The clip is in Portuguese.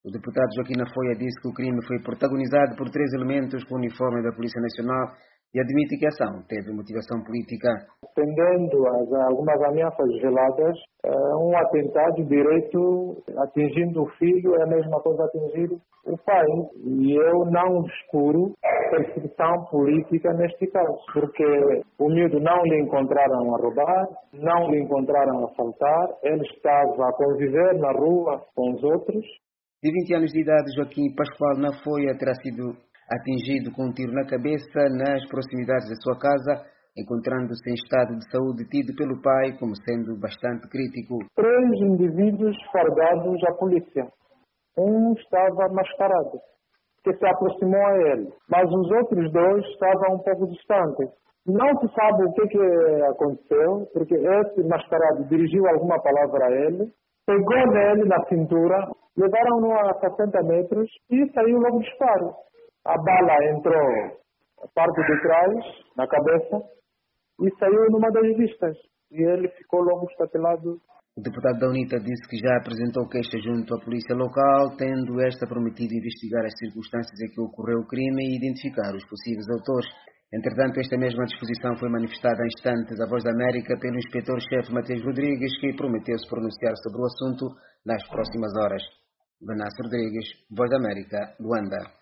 O deputado Joaquim Afoia disse que o crime foi protagonizado por 3 elementos com o uniforme da Polícia Nacional e admite que a ação teve motivação política. Tendendo a algumas ameaças veladas, um atentado direto atingindo o filho é a mesma coisa atingir o pai. E eu não descuro perseguição política neste caso, porque o miúdo não lhe encontraram a roubar, não lhe encontraram a assaltar, ele estava a conviver na rua com os outros. De 20 anos de idade, Joaquim Pascoal Nafoia terá sido atingido com um tiro na cabeça nas proximidades da sua casa, encontrando-se em estado de saúde tido pelo pai como sendo bastante crítico. 3 indivíduos fardados à polícia. Um estava mascarado, que se aproximou a ele, mas os outros 2 estavam um pouco distantes. Não se sabe o que aconteceu, porque esse mascarado dirigiu alguma palavra a ele, pegou nele na cintura, levaram-no a 60 metros e saiu logo o disparo. A bala entrou na parte de trás, na cabeça, e saiu numa das vistas. E ele ficou logo estatelado. O deputado da UNITA disse que já apresentou queixa junto à polícia local, tendo esta prometido investigar as circunstâncias em que ocorreu o crime e identificar os possíveis autores. Entretanto, esta mesma disposição foi manifestada há instantes à Voz da América pelo inspetor-chefe Mateus Rodrigues, que prometeu se pronunciar sobre o assunto nas próximas horas. Venâncio Rodrigues, Voz da América, Luanda.